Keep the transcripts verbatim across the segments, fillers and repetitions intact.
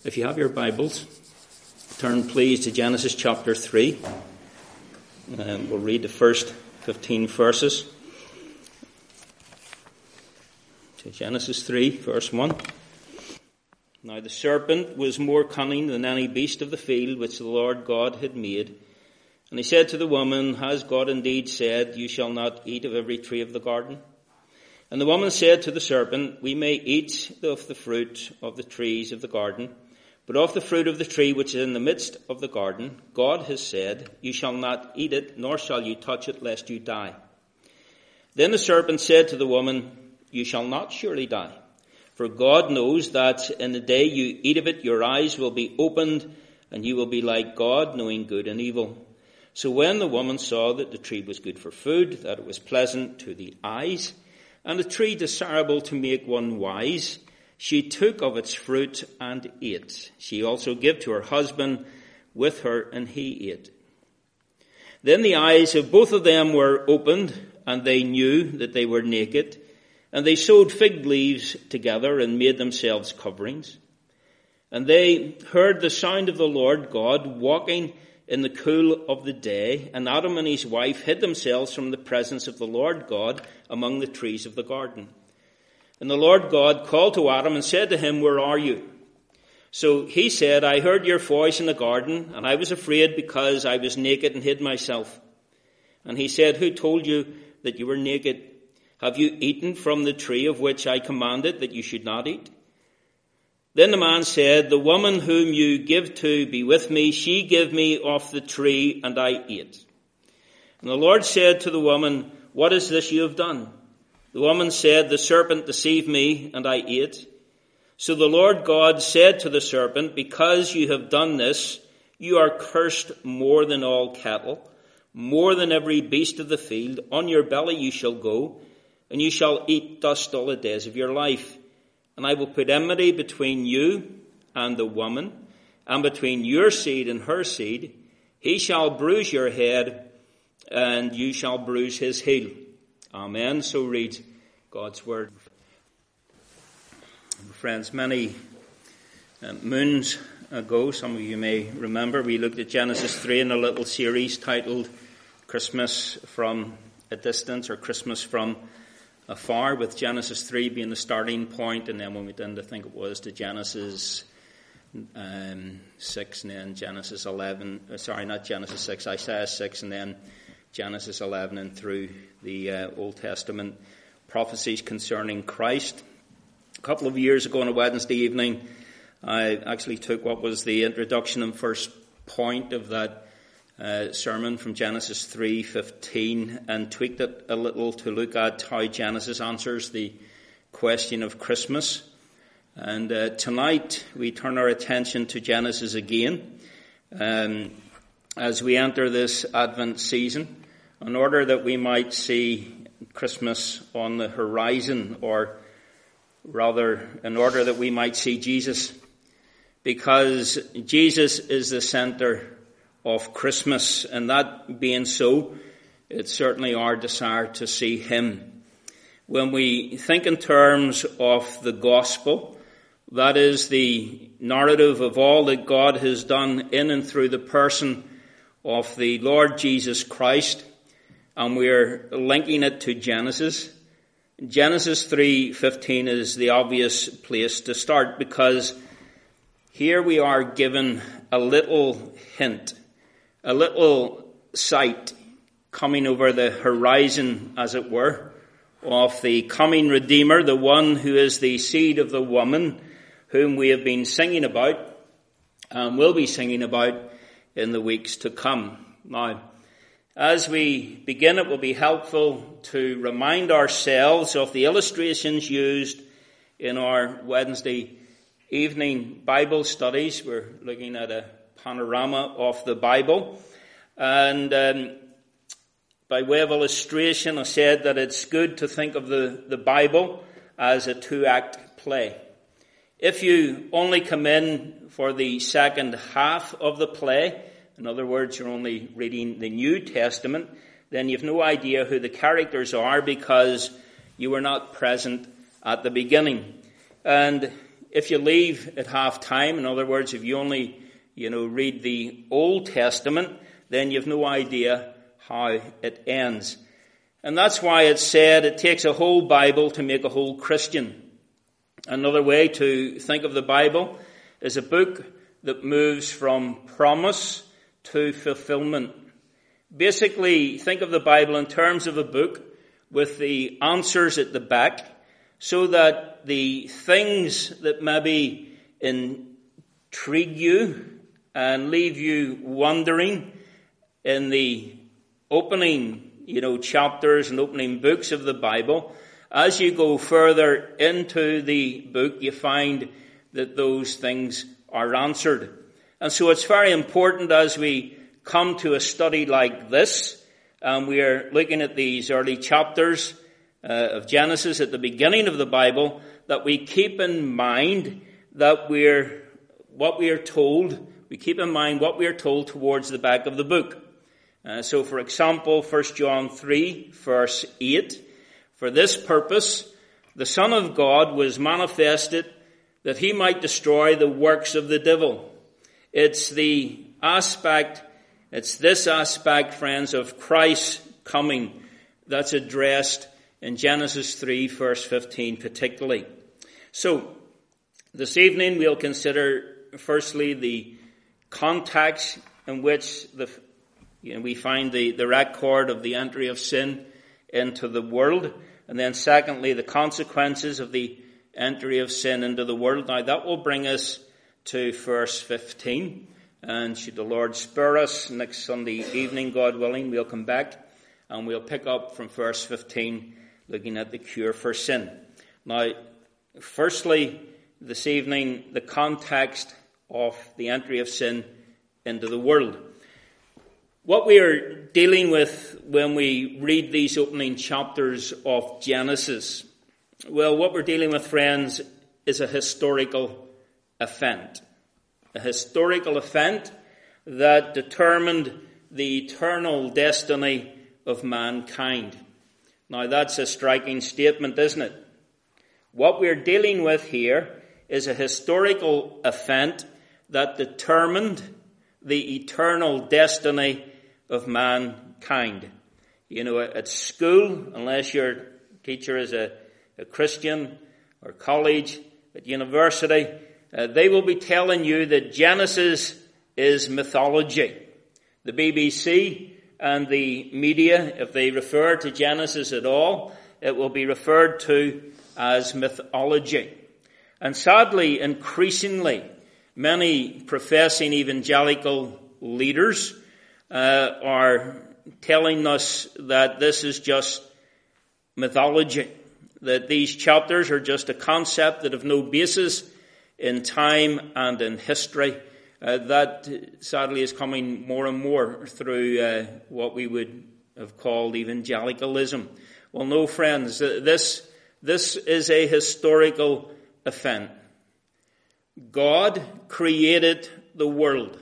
If you have your Bibles, turn please to Genesis chapter three. And we'll read the first fifteen verses. To Genesis three, verse one. Now the serpent was more cunning than any beast of the field which the Lord God had made. And he said to the woman, Has God indeed said, You shall not eat of every tree of the garden? And the woman said to the serpent, We may eat of the fruit of the trees of the garden, but of the fruit of the tree which is in the midst of the garden, God has said, You shall not eat it, nor shall you touch it, lest you die. Then the serpent said to the woman, You shall not surely die. For God knows that in the day you eat of it, your eyes will be opened, and you will be like God, knowing good and evil. So when the woman saw that the tree was good for food, that it was pleasant to the eyes, and a tree desirable to make one wise, she took of its fruit and ate. She also gave to her husband with her, and he ate. Then the eyes of both of them were opened, and they knew that they were naked. And they sewed fig leaves together and made themselves coverings. And they heard the sound of the Lord God walking in the cool of the day. And Adam and his wife hid themselves from the presence of the Lord God among the trees of the garden. And the Lord God called to Adam and said to him, Where are you? So he said, I heard your voice in the garden, and I was afraid because I was naked and hid myself. And he said, Who told you that you were naked? Have you eaten from the tree of which I commanded that you should not eat? Then the man said, The woman whom you give to be with me, she gave me of the tree, and I ate. And the Lord said to the woman, What is this you have done? The woman said, The serpent deceived me, and I ate. So the Lord God said to the serpent, Because you have done this, you are cursed more than all cattle, more than every beast of the field. On your belly you shall go, and you shall eat dust all the days of your life. And I will put enmity between you and the woman, and between your seed and her seed. He shall bruise your head, and you shall bruise his heel. Amen. So reads God's word. Friends, many uh, moons ago, some of you may remember, we looked at Genesis three in a little series titled Christmas from a Distance, or Christmas from Afar, with Genesis three being the starting point, and then when we went in, I think it was to Genesis um, six, and then Genesis eleven, uh, sorry, not Genesis six, Isaiah six, and then Genesis eleven, and through the uh, Old Testament prophecies concerning Christ. A couple of years ago on a Wednesday evening, I actually took what was the introduction and first point of that uh, sermon from Genesis three fifteen and tweaked it a little to look at how Genesis answers the question of Christmas. And uh, tonight we turn our attention to Genesis again um, as we enter this Advent season, in order that we might see Christmas on the horizon, or rather in order that we might see Jesus, because Jesus is the center of Christmas, and that being so, it's certainly our desire to see him. When we think in terms of the gospel, that is the narrative of all that God has done in and through the person of the Lord Jesus Christ, and we're linking it to Genesis. Genesis three fifteen is the obvious place to start, because here we are given a little hint, a little sight coming over the horizon, as it were, of the coming Redeemer, the one who is the seed of the woman, whom we have been singing about and will be singing about in the weeks to come. Now, as we begin, it will be helpful to remind ourselves of the illustrations used in our Wednesday evening Bible studies. We're looking at a panorama of the Bible. And um, by way of illustration, I said that it's good to think of the, the Bible as a two-act play. If you only come in for the second half of the play, in other words, you're only reading the New Testament, then you've no idea who the characters are, because you were not present at the beginning. And if you leave at half time, in other words, if you only, you know, read the Old Testament, then you've no idea how it ends. And that's why it's said it takes a whole Bible to make a whole Christian. Another way to think of the Bible is a book that moves from promise to fulfillment. Basically, think of the Bible in terms of a book with the answers at the back, so that the things that maybe intrigue you and leave you wondering in the opening, you know, chapters and opening books of the Bible, as you go further into the book, you find that those things are answered. And so it's very important as we come to a study like this, and we are looking at these early chapters uh, of Genesis at the beginning of the Bible, that we keep in mind that we're, what we are told, we keep in mind what we are told towards the back of the book. Uh, so for example, First John three, verse eight, for this purpose, the Son of God was manifested that he might destroy the works of the devil. It's the aspect, it's this aspect, friends, of Christ's coming that's addressed in Genesis three, verse fifteen particularly. So, this evening we'll consider firstly the context in which the, you know, we find the, the record of the entry of sin into the world, and then secondly the consequences of the entry of sin into the world. Now that will bring us to verse fifteen, and should the Lord spare us next Sunday evening, God willing, we'll come back and we'll pick up from verse fifteen, looking at the cure for sin. Now, firstly, this evening, the context of the entry of sin into the world. What we are dealing with when we read these opening chapters of Genesis, well, what we're dealing with, friends, is a historical event. A historical event that determined the eternal destiny of mankind. Now, that's a striking statement, isn't it? What we're dealing with here is a historical event that determined the eternal destiny of mankind. You know, at school, unless your teacher is a, a Christian, or college, at university, uh, they will be telling you that Genesis is mythology. The B B C and the media, if they refer to Genesis at all, it will be referred to as mythology. And sadly, increasingly, many professing evangelical leaders uh, are telling us that this is just mythology, that these chapters are just a concept that have no basis in time and in history. Uh, that sadly is coming more and more through uh, what we would have called evangelicalism. Well, no, friends, this, this is a historical event. God created the world.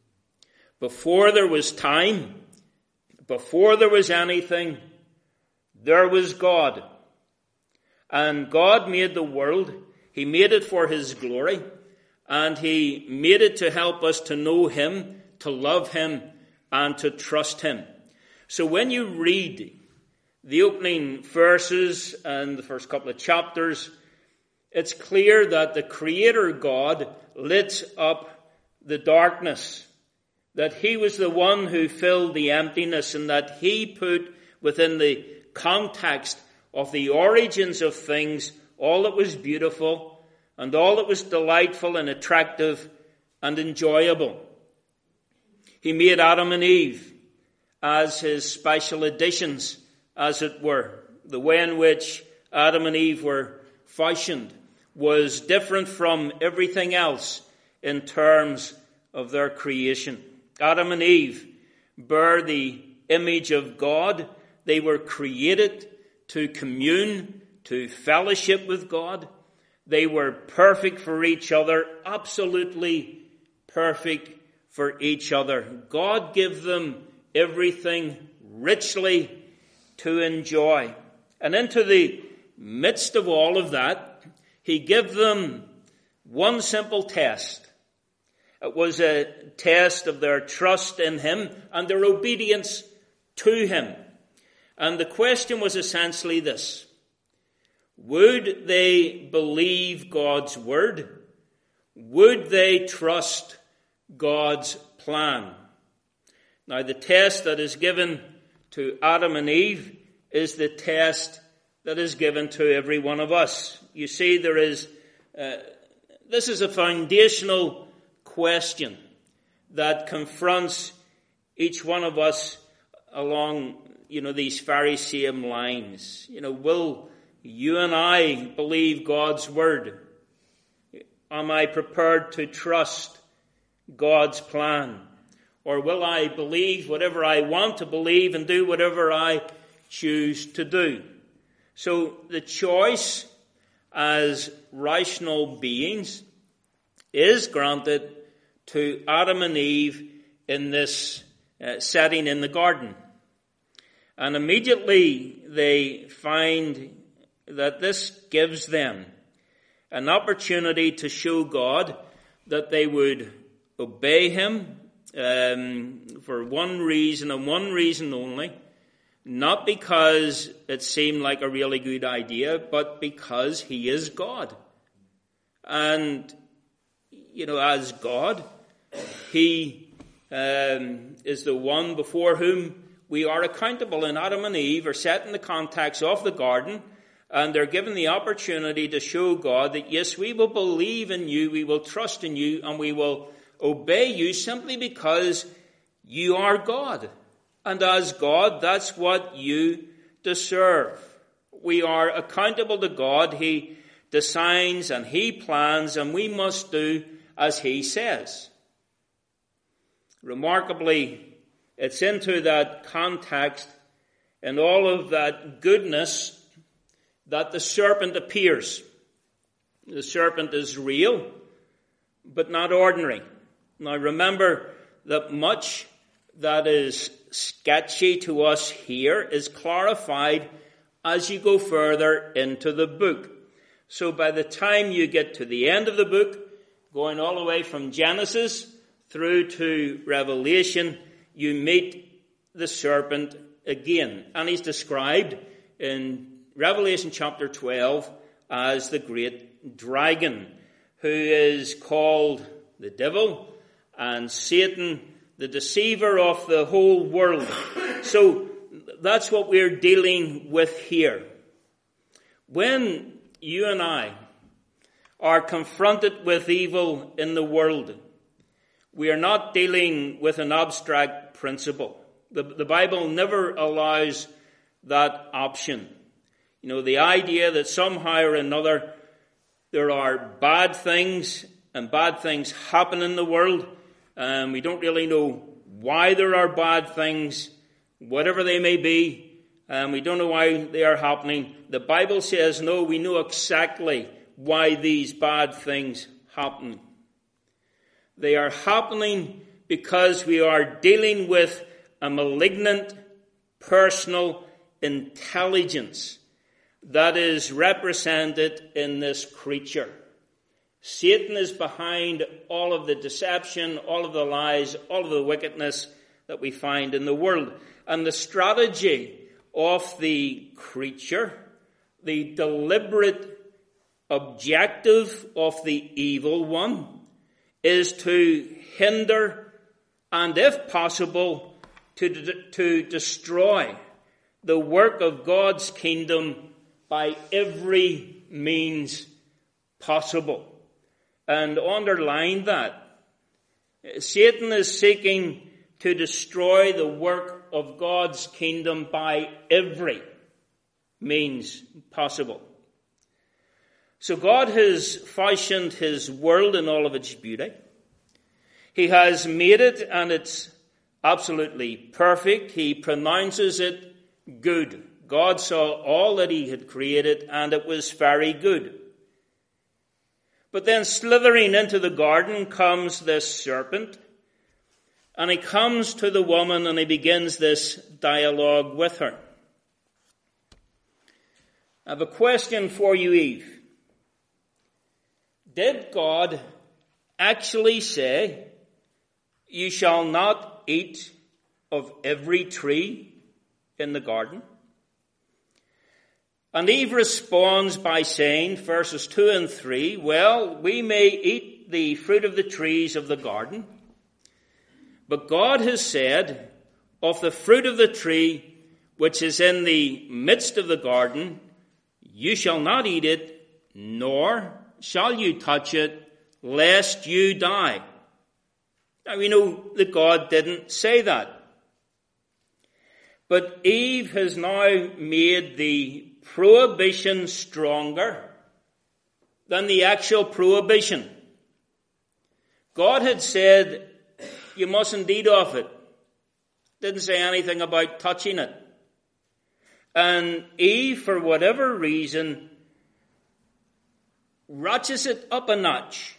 Before there was time, before there was anything, there was God. And God made the world. He made it for his glory. And he made it to help us to know him, to love him, and to trust him. So when you read the opening verses and the first couple of chapters, it's clear that the Creator God lit up the darkness, that he was the one who filled the emptiness, and that he put within the context of the origins of things all that was beautiful and all that was delightful and attractive and enjoyable. He made Adam and Eve as his special additions, as it were. The way in which Adam and Eve were fashioned was different from everything else in terms of their creation. Adam and Eve bear the image of God. They were created to commune, to fellowship with God. They were perfect for each other, absolutely perfect for each other. God gave them everything richly to enjoy. And into the midst of all of that, he gave them One simple test. It was a test of their trust in him and their obedience to him. And the question was essentially this: would they believe God's word? Would they trust God's plan? Now, the test that is given to Adam and Eve is the test that is given to every one of us. You see, there is, uh, this is a foundational question that confronts each one of us along, you know, these very same lines. You know, will you and I believe God's word? Am I prepared to trust God's plan? Or will I believe whatever I want to believe and do whatever I choose to do? So the choice as rational beings is granted to Adam and Eve in this uh, setting in the garden. And immediately they find that this gives them an opportunity to show God that they would obey him um, for one reason and one reason only. Not because it seemed like a really good idea, but because he is God. And, you know, as God, he um, is the one before whom we are accountable. And Adam and Eve are set in the context of the garden, and they're given the opportunity to show God that, yes, we will believe in you, we will trust in you, and we will obey you simply because you are God. And as God, that's what you deserve. We are accountable to God. He designs and he plans, and we must do as he says. Remarkably, it's into that context and all of that goodness that the serpent appears. The serpent is real, but not ordinary. Now remember that much that is sketchy to us here is clarified as you go further into the book. So by the time you get to the end of the book, going all the way from Genesis through to Revelation, you meet the serpent again. And he's described in Revelation chapter twelve as the great dragon, who is called the devil and Satan, the deceiver of the whole world. So that's what we're dealing with here. When you and I are confronted with evil in the world, we are not dealing with an abstract principle. The, the Bible never allows that option. You know, the idea that somehow or another there are bad things and bad things happen in the world, and we don't really know why there are bad things, whatever they may be, and we don't know why they are happening. The Bible says, no, we know exactly why these bad things happen. They are happening because we are dealing with a malignant personal intelligence that is represented in this creature. Satan is behind all of the deception, all of the lies, all of the wickedness that we find in the world. And the strategy of the creature, the deliberate objective of the evil one, is to hinder and, if possible, to, to destroy the work of God's kingdom by every means possible. And underline that. Satan is seeking to destroy the work of God's kingdom by every means possible. So God has fashioned his world in all of its beauty. He has made it, and it's absolutely perfect. He pronounces it good. God saw all that he had created, and it was very good. But then slithering into the garden comes this serpent, and he comes to the woman and he begins this dialogue with her. I have a question for you, Eve. did God actually say, you shall not eat of every tree in the garden? And Eve responds by saying, verses two and three, well, we may eat the fruit of the trees of the garden, but God has said, of the fruit of the tree which is in the midst of the garden, you shall not eat it, nor shall you touch it, lest you die. Now we know that God didn't say that. But Eve has now made the prohibition stronger than the actual prohibition. God had said, you mustn't eat of it. Didn't say anything about touching it. And Eve, for whatever reason, ratchets it up a notch.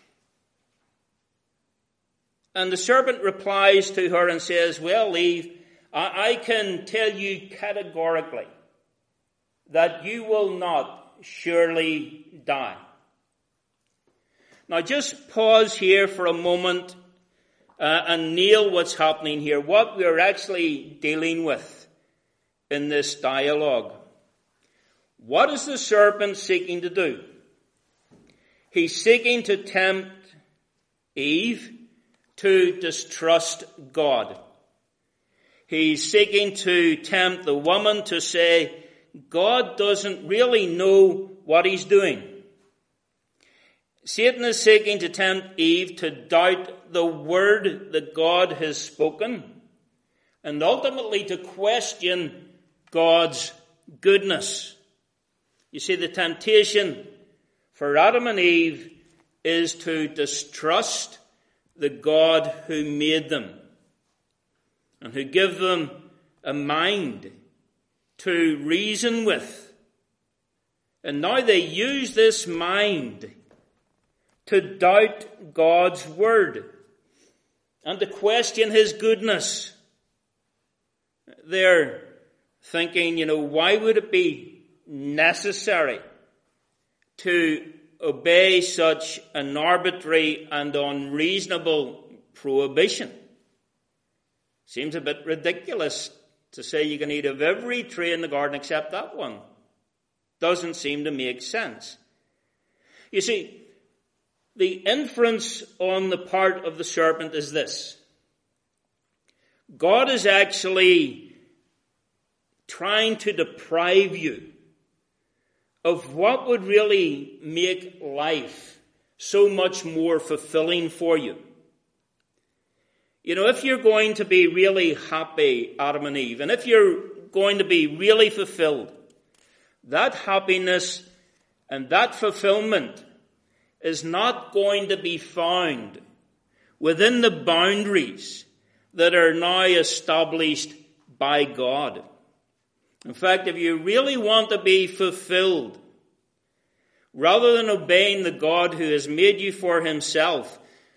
And the serpent replies to her and says, well, Eve, I, I can tell you categorically that you will not surely die. Now just pause here for a moment uh, and nail what's happening here, what we're actually dealing with in this dialogue. What is the serpent seeking to do? He's seeking to tempt Eve to distrust God. He's seeking to tempt the woman to say, God doesn't really know what he's doing. Satan is seeking to tempt Eve to doubt the word that God has spoken and ultimately to question God's goodness. You see, the temptation for Adam and Eve is to distrust the God who made them and who gave them a mind to reason with. And now they use this mind to doubt God's word and to question his goodness. They're thinking, you know, why would it be necessary to obey such an arbitrary and unreasonable prohibition? Seems a bit ridiculous to say you can eat of every tree in the garden except that one. Doesn't seem to make sense. You see, the inference on the part of the serpent is this. God is actually trying to deprive you of what would really make life so much more fulfilling for you. You know, if you're going to be really happy, Adam and Eve, and if you're going to be really fulfilled, that happiness and that fulfillment is not going to be found within the boundaries that are now established by God. In fact, if you really want to be fulfilled, rather than obeying the God who has made you for himself,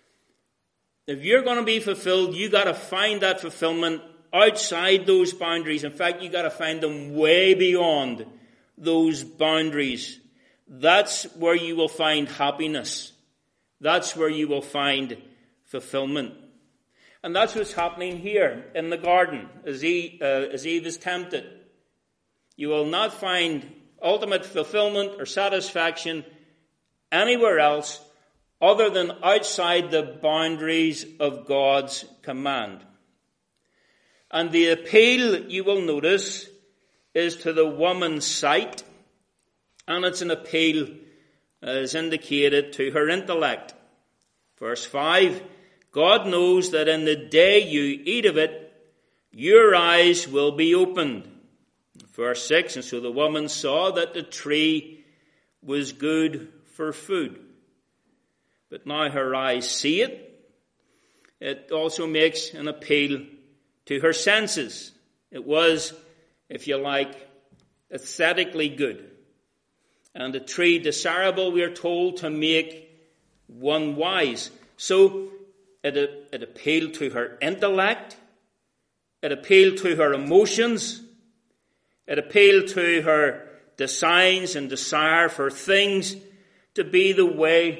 if you're going to be fulfilled, you got to find that fulfillment outside those boundaries. In fact, you got to find them way beyond those boundaries. That's where you will find happiness. That's where you will find fulfillment. And that's what's happening here in the garden as Eve, uh, as Eve is tempted. You will not find ultimate fulfillment or satisfaction anywhere else other than outside the boundaries of God's command. And the appeal, you will notice, is to the woman's sight, and it's an appeal, as indicated, to her intellect. Verse five, God knows that in the day you eat of it, your eyes will be opened. Verse six, and so the woman saw that the tree was good for food. But now her eyes see it. It also makes an appeal to her senses. It was, if you like, aesthetically good. And a tree desirable, we are told, to make one wise. So it, it appealed to her intellect. It appealed to her emotions. It appealed to her designs and desire for things to be the way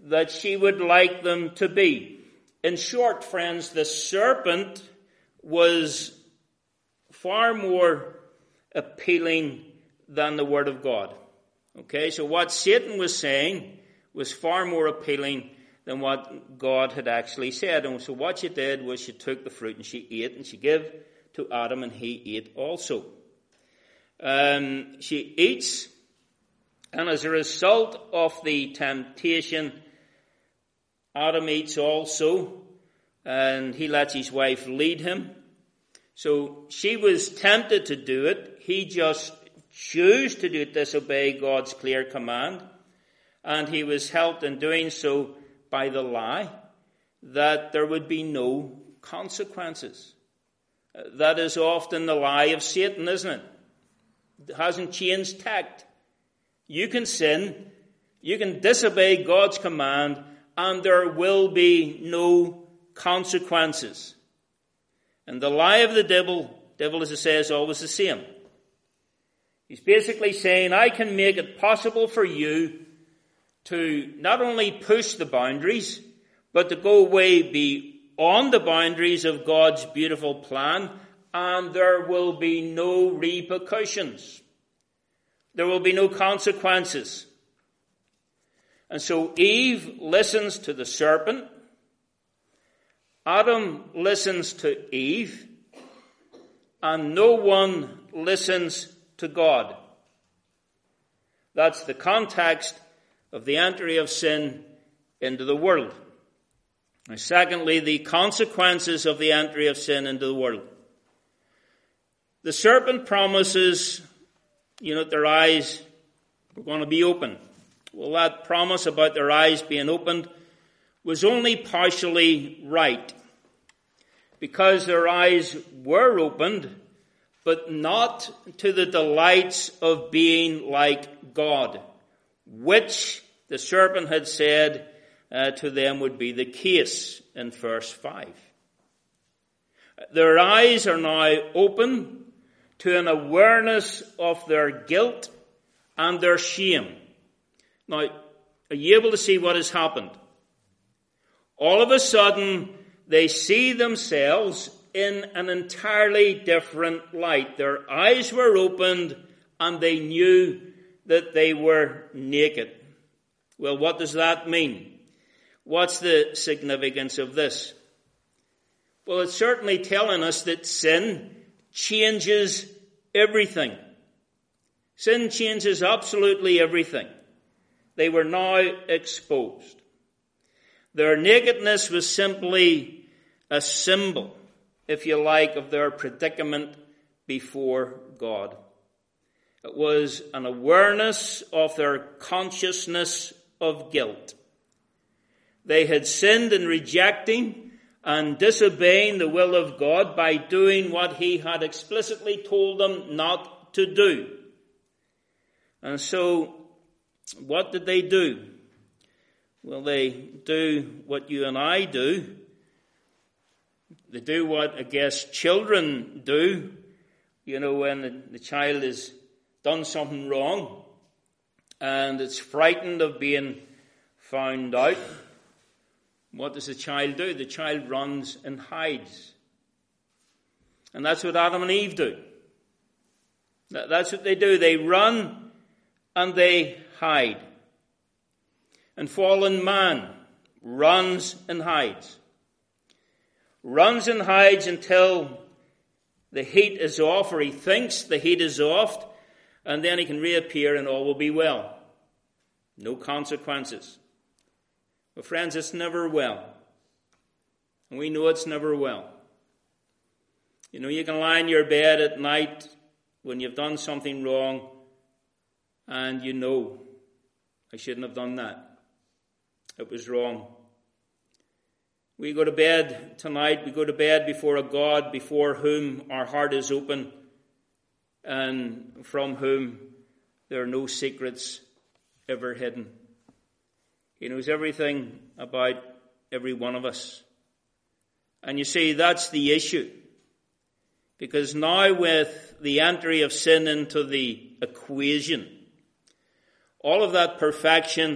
that she would like them to be. In short, friends, the serpent was far more appealing than the Word of God. Okay, so what Satan was saying was far more appealing than what God had actually said. And so what she did was she took the fruit and she ate, and she gave to Adam, and he ate also. Um, she eats, and as a result of the temptation, Adam eats also, and he lets his wife lead him. So she was tempted to do it. He just chose to do, disobey God's clear command, and he was helped in doing so by the lie that there would be no consequences. That is often the lie of Satan, isn't it? It hasn't changed tact. You can sin, you can disobey God's command, and there will be no consequences. And the lie of the devil, devil as I say, is always the same. He's basically saying, I can make it possible for you to not only push the boundaries, but to go way beyond the boundaries of God's beautiful plan, and there will be no repercussions. There will be no consequences. And so Eve listens to the serpent. Adam listens to Eve. And no one listens to God. That's the context of the entry of sin into the world. And secondly, the consequences of the entry of sin into the world. The serpent promises, you know, their eyes were going to be open. Well, that promise about their eyes being opened was only partially right, because their eyes were opened, but not to the delights of being like God, which the serpent had said uh, to them would be the case in verse five. Their eyes are now open to an awareness of their guilt and their shame. Now, are you able to see what has happened? All of a sudden, they see themselves in an entirely different light. Their eyes were opened and they knew that they were naked. Well, what does that mean? What's the significance of this? Well, it's certainly telling us that sin changes everything. Sin changes absolutely everything. They were now exposed. Their nakedness was simply a symbol, if you like, of their predicament before God. It was an awareness of their consciousness of guilt. They had sinned in rejecting and disobeying the will of God by doing what he had explicitly told them not to do. And so, what did they do? Well, they do what you and I do. They do what, I guess, children do. You know, when the, the child has done something wrong and it's frightened of being found out, what does the child do? The child runs and hides. And that's what Adam and Eve do. That, that's what they do. They run and they hide. And fallen man runs and hides. Runs and hides until the heat is off, or he thinks the heat is off, and then he can reappear and all will be well. No consequences. But friends, it's never well. And we know it's never well. You know, you can lie in your bed at night when you've done something wrong, and you know, I shouldn't have done that. It was wrong. We go to bed tonight, we go to bed before a God before whom our heart is open and from whom there are no secrets ever hidden. He knows everything about every one of us. And you see, that's the issue. Because now with the entry of sin into the equation, all of that perfection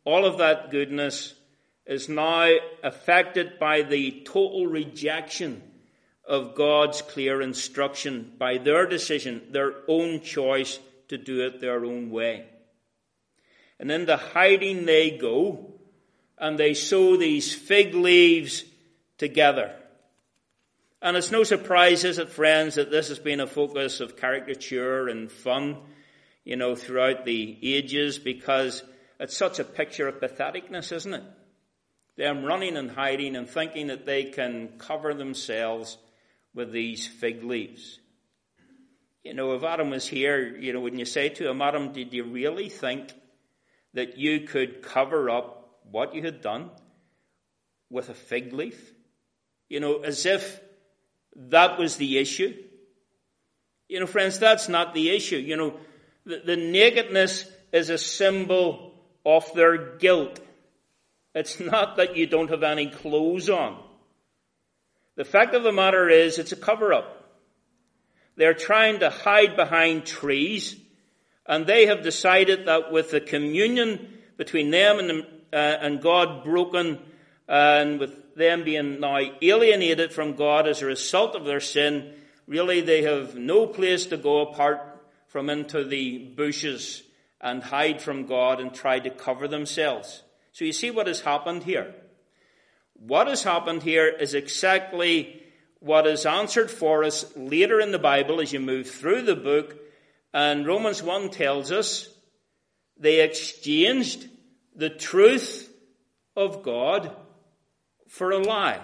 all of that goodness is now affected by the total rejection of God's clear instruction by their decision, their own choice to do it their own way. And into hiding they go, and they sew these fig leaves together. And it's no surprise, is it, friends, that this has been a focus of caricature and fun, you know, throughout the ages, because it's such a picture of patheticness, isn't it? Them running and hiding and thinking that they can cover themselves with these fig leaves. You know, if Adam was here, you know, wouldn't you say to him, Adam, did you really think that you could cover up what you had done with a fig leaf? You know, as if that was the issue. You know, friends, that's not the issue. You know, the, the nakedness is a symbol of their guilt. It's not that you don't have any clothes on. The fact of the matter is, it's a cover-up. They're trying to hide behind trees, and they have decided that with the communion between them and, the, uh, and God broken, and with them being now alienated from God as a result of their sin, really they have no place to go apart from into the bushes and hide from God and try to cover themselves. So you see what has happened here. What has happened here is exactly what is answered for us later in the Bible as you move through the book. And Romans one tells us they exchanged the truth of God for a lie.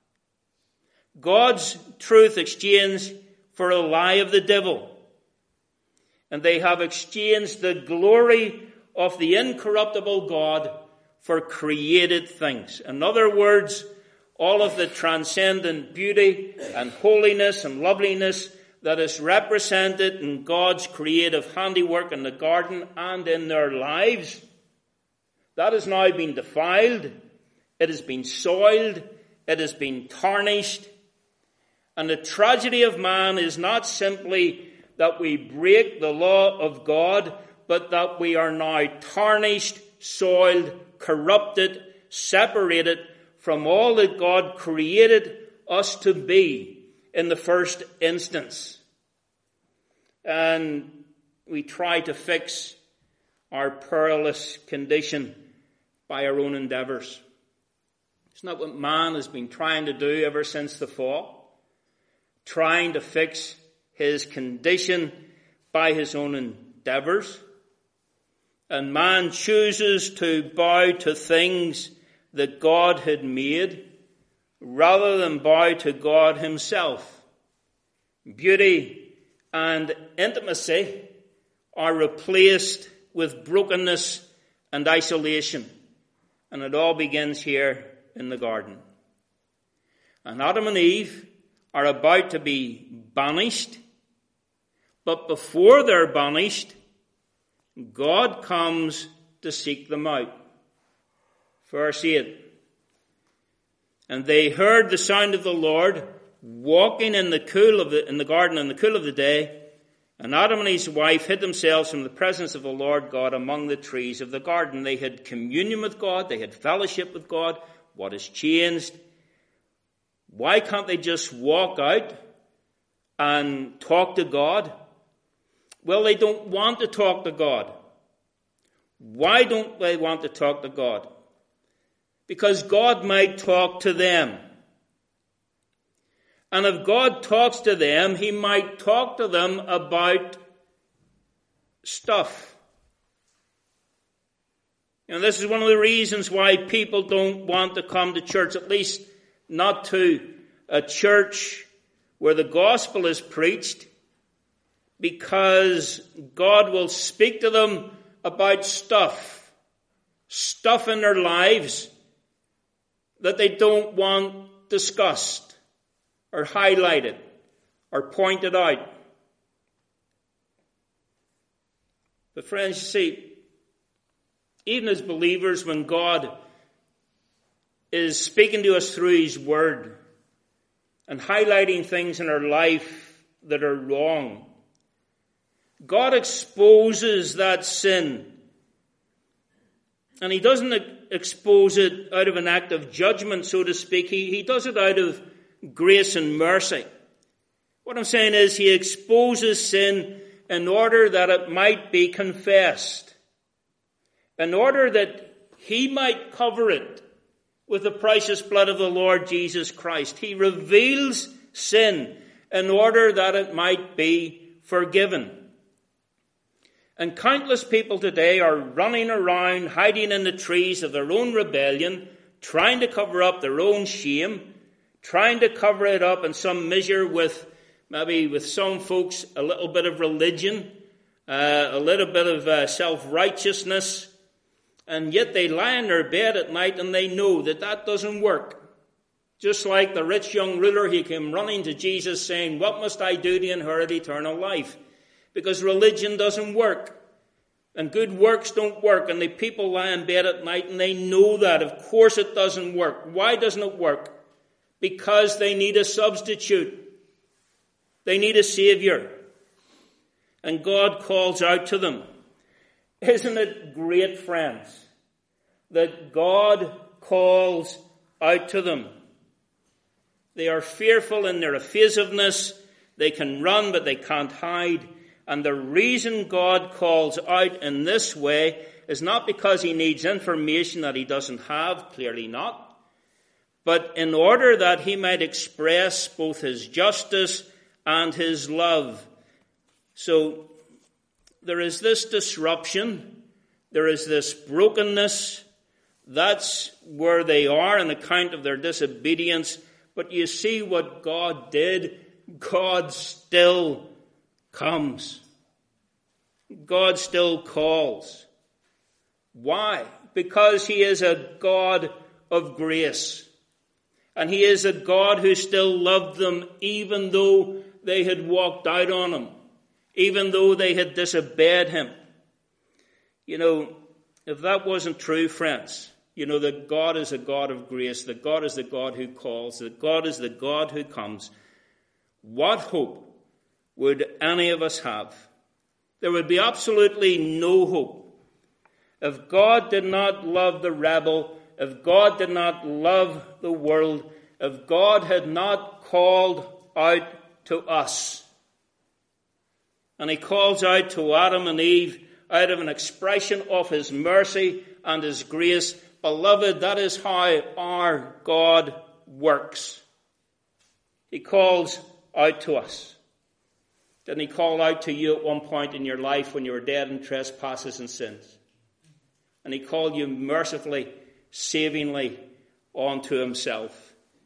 God's truth exchanged for a lie of the devil. And they have exchanged the glory of the incorruptible God for created things. In other words, all of the transcendent beauty and holiness and loveliness that is represented in God's creative handiwork in the garden and in their lives, that has now been defiled, it has been soiled, it has been tarnished. And the tragedy of man is not simply that we break the law of God, but that we are now tarnished, soiled, corrupted, separated from all that God created us to be in the first instance. And we try to fix our perilous condition by our own endeavors. It's not what man has been trying to do ever since the fall, trying to fix his condition by his own endeavors. And man chooses to bow to things that God had made rather than bow to God himself. Beauty and intimacy are replaced with brokenness and isolation. And it all begins here in the garden. And Adam and Eve are about to be banished. But before they're banished, God comes to seek them out. Verse eight. And they heard the sound of the Lord walking in the cool of the, in the garden in the cool of the day. And Adam and his wife hid themselves from the presence of the Lord God among the trees of the garden. They had communion with God. They had fellowship with God. What has changed? Why can't they just walk out and talk to God? Well, they don't want to talk to God. Why don't they want to talk to God? Because God might talk to them. And if God talks to them, he might talk to them about stuff. And this is one of the reasons why people don't want to come to church, at least not to a church where the gospel is preached, because God will speak to them about stuff, stuff in their lives that they don't want discussed or highlighted or pointed out. But friends, you see, even as believers, when God is speaking to us through his word and highlighting things in our life that are wrong, God exposes that sin And he doesn't expose it out of an act of judgment, so to speak. He, he does it out of grace and mercy. What I'm saying is he exposes sin in order that it might be confessed, in order that he might cover it with the precious blood of the Lord Jesus Christ. He reveals sin in order that it might be forgiven. And countless people today are running around, hiding in the trees of their own rebellion, trying to cover up their own shame, trying to cover it up in some measure with, maybe with some folks, a little bit of religion, uh, a little bit of uh, self-righteousness, and yet they lie in their bed at night and they know that that doesn't work. Just like the rich young ruler, he came running to Jesus saying, "What must I do to inherit eternal life?" Because religion doesn't work. And good works don't work. And the people lie in bed at night and they know that. Of course it doesn't work. Why doesn't it work? Because they need a substitute. They need a Savior. And God calls out to them. Isn't it great, friends, that God calls out to them? They are fearful in their evasiveness. They can run, but they can't hide. And the reason God calls out in this way is not because he needs information that he doesn't have, clearly not, but in order that he might express both his justice and his love. So there is this disruption, there is this brokenness. That's where they are on account of their disobedience. But you see what God did. God still comes. God still calls. Why? Because he is a God of grace. And he is a God who still loved them even though they had walked out on him, even though they had disobeyed him. You know, if that wasn't true, friends, you know that God is a God of grace, that God is the God who calls, that God is the God who comes, what hope would any of us have? There would be absolutely no hope. If God did not love the rebel, if God did not love the world, if God had not called out to us. And he calls out to Adam and Eve out of an expression of his mercy and his grace. Beloved, that is how our God works. He calls out to us. Didn't he call out to you at one point in your life when you were dead in trespasses and sins? And he called you mercifully, savingly onto himself.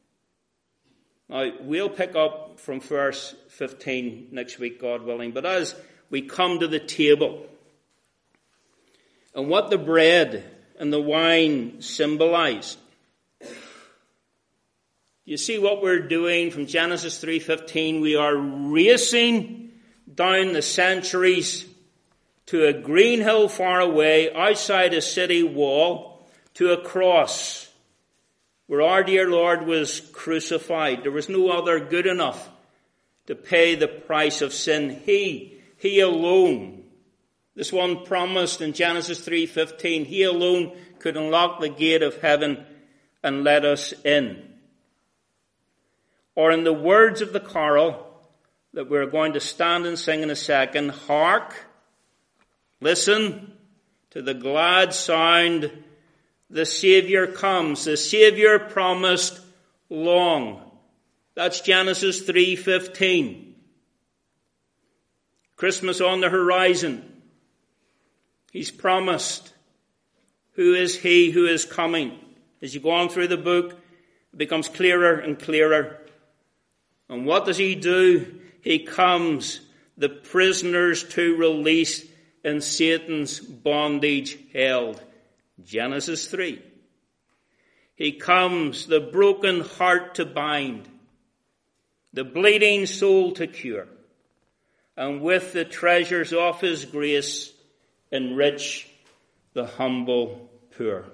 Now, we'll pick up from verse fifteen next week, God willing. But as we come to the table, and what the bread and the wine symbolize, you see what we're doing from Genesis three fifteen. We are racing down the centuries to a green hill far away, outside a city wall, to a cross where our dear Lord was crucified. There was no other good enough to pay the price of sin. He, he alone, this one promised in Genesis three fifteen, he alone could unlock the gate of heaven and let us in. Or in the words of the carol that we're going to stand and sing in a second, hark, listen to the glad sound, the Savior comes, the Savior promised long. That's Genesis three fifteen. Christmas on the horizon. He's promised. Who is he who is coming? As you go on through the book, it becomes clearer and clearer. And what does he do? He comes, the prisoners to release in Satan's bondage held. Genesis three. He comes, the broken heart to bind, the bleeding soul to cure, and with the treasures of his grace enrich the humble poor.